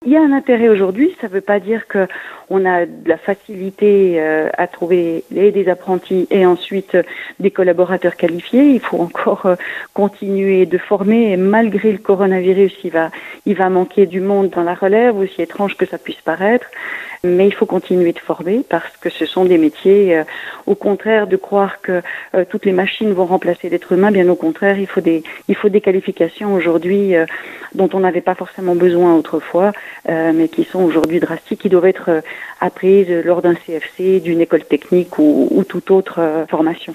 il y a un intérêt aujourd'hui. Ça ne veut pas dire que on a de la facilité à trouver des apprentis et ensuite des collaborateurs qualifiés. Il faut encore continuer de former et malgré le coronavirus, il va manquer du monde dans la relève, aussi étrange que ça puisse paraître. Mais il faut continuer de former parce que ce sont des métiers, au contraire de croire que toutes les machines vont remplacer l'être humain, bien au contraire, il faut des qualifications aujourd'hui dont on n'avait pas forcément besoin autrefois, mais qui sont aujourd'hui drastiques, qui doivent être apprises lors d'un CFC, d'une école technique ou toute autre formation.